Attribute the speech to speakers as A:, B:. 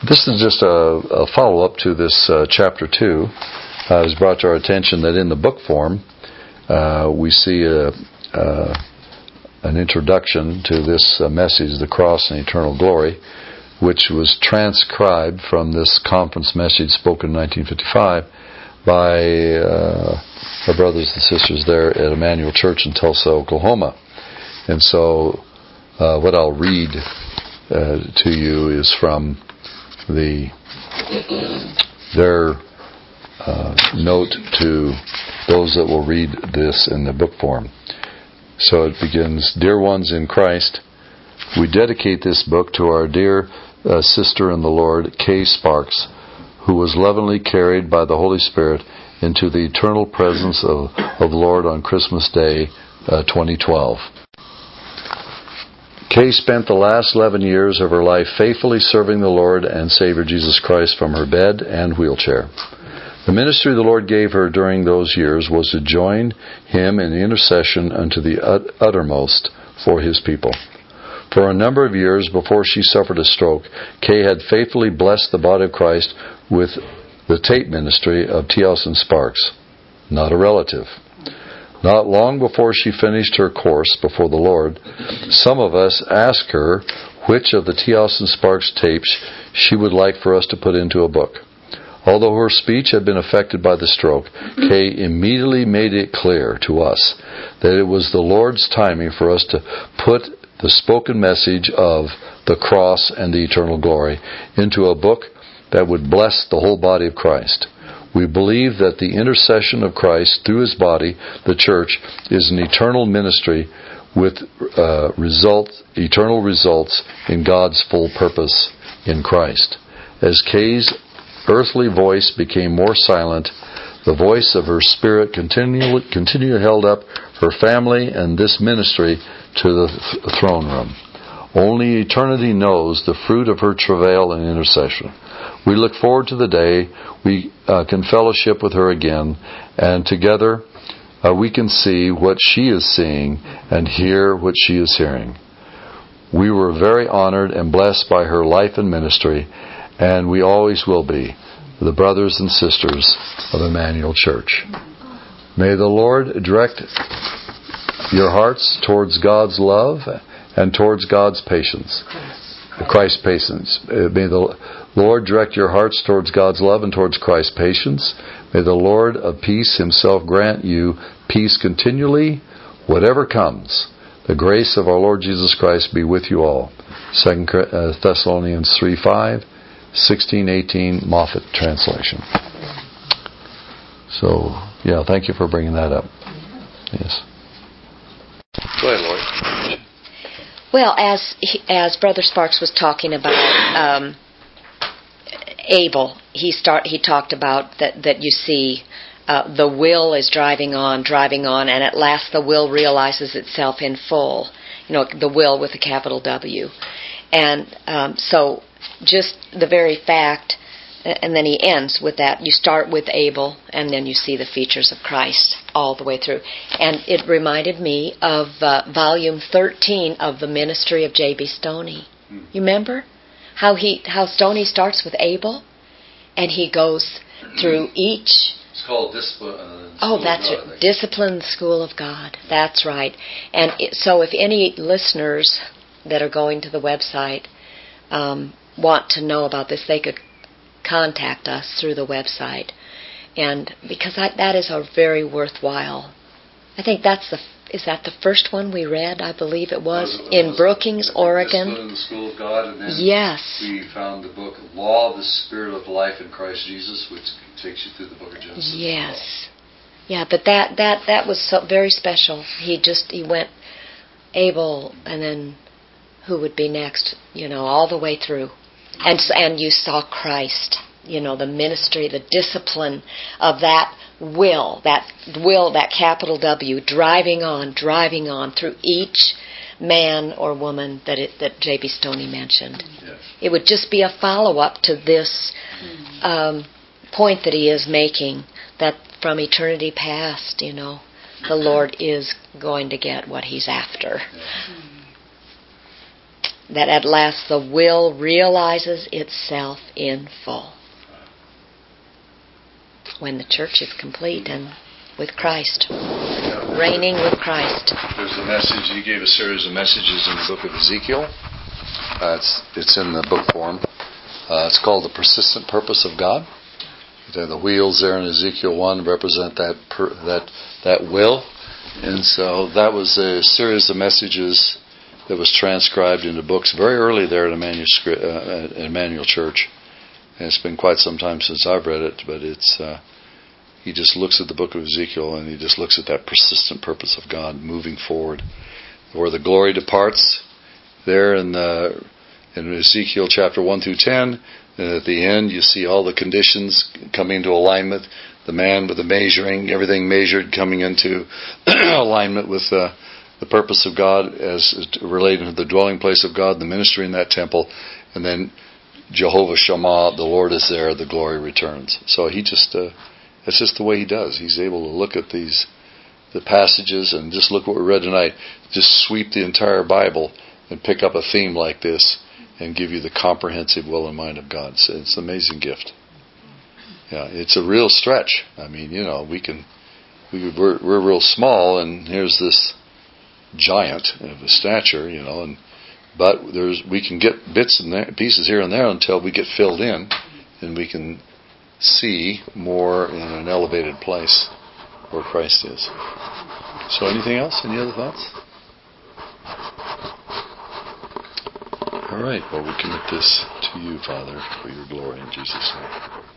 A: This is just a follow-up to this chapter 2. It was brought to our attention that in the book form, we see an introduction to this message, the cross and eternal glory, which was transcribed from this conference message spoken in 1955 by our brothers and sisters there at Emmanuel Church in Tulsa, Oklahoma. And so what I'll read to you is from their note to those that will read this in the book form. So it begins, "Dear ones in Christ, we dedicate this book to our dear sister in the Lord, Kay Sparks, who was lovingly carried by the Holy Spirit into the eternal presence of the Lord on Christmas Day 2012. Kay spent the last 11 years of her life faithfully serving the Lord and Savior Jesus Christ from her bed and wheelchair. The ministry the Lord gave her during those years was to join Him in intercession unto the uttermost for His people. For a number of years before she suffered a stroke, Kay had faithfully blessed the body of Christ with the tape ministry of T.L. Sparks, not a relative. Not long before she finished her course before the Lord, some of us asked her which of the T.L. Sparks tapes she would like for us to put into a book. Although her speech had been affected by the stroke, Kay immediately made it clear to us that it was the Lord's timing for us to put the spoken message of the cross and the eternal glory into a book that would bless the whole body of Christ. We believe that the intercession of Christ through His body, the church, is an eternal ministry with eternal results in God's full purpose in Christ. As Kay's earthly voice became more silent, the voice of her spirit continually held up her family and this ministry to the throne room. Only eternity knows the fruit of her travail and intercession. We look forward to the day we can fellowship with her again, and together we can see what she is seeing and hear what she is hearing. We were very honored and blessed by her life and ministry, and we always will be, the brothers and sisters of Emmanuel Church. May the Lord direct your hearts towards God's love and towards God's patience. Christ's patience. May the Lord direct your hearts towards God's love and towards Christ's patience. May the Lord of peace Himself grant you peace continually, whatever comes. The grace of our Lord Jesus Christ be with you all. 2 Thessalonians 3:5, 16:18, Moffat translation. So, thank you for bringing that up. Yes. Go ahead, Lori.
B: Well, as Brother Sparks was talking about Abel, he talked about that you see the will is driving on, and at last the will realizes itself in full. The will with a capital W. And so just the very fact, and then he ends with that. You start with Abel, and then you see the features of Christ all the way through. And it reminded me of volume 13 of the ministry of J.B. Stoney. You remember how Stoney starts with Abel, and he goes through each.
A: It's called Discipline.
B: That's it. Discipline, School of God. That's right. And so, if any listeners that are going to the website want to know about this, they could contact us through the website, and because that is a very worthwhile. I think is that the first one we read? I believe it was in Brookings, Oregon.
A: In the School of God, and then
B: yes,
A: we found the book Law of the Spirit of Life in Christ Jesus, which takes you through the book of Genesis.
B: Yes, but that was so very special. He went Abel, and then who would be next? All the way through. And you saw Christ, the ministry, the discipline of that will, that capital W, driving on through each man or woman that J.B. Stoney mentioned. Yes. It would just be a follow-up to this point that he is making, that from eternity past, the Lord is going to get what He's after. that at last the will realizes itself in full. When the church is complete and with Christ, reigning with Christ.
A: There's a message, he gave a series of messages in the book of Ezekiel. It's in the book form. It's called The Persistent Purpose of God. The wheels there in Ezekiel 1 represent that will. And so that was a series of messages that was transcribed into books very early there at Emmanuel Church. And it's been quite some time since I've read it, but it's he just looks at the book of Ezekiel and he just looks at that persistent purpose of God moving forward. Where the glory departs, there in Ezekiel chapter 1 through 10, and at the end you see all the conditions coming into alignment. The man with the measuring, everything measured, coming into alignment with the purpose of God as related to the dwelling place of God, the ministry in that temple, and then Jehovah Shammah, the Lord is there, the glory returns. So he just, that's just the way he does. He's able to look at the passages and just look what we read tonight, just sweep the entire Bible and pick up a theme like this and give you the comprehensive will and mind of God. So it's an amazing gift. Yeah, it's a real stretch. I mean, we're real small, and here's this giant of a stature, but we can get bits and pieces here and there until we get filled in, and we can see more in an elevated place where Christ is. So, anything else? Any other thoughts? All right. Well, we commit this to you, Father, for your glory in Jesus' name.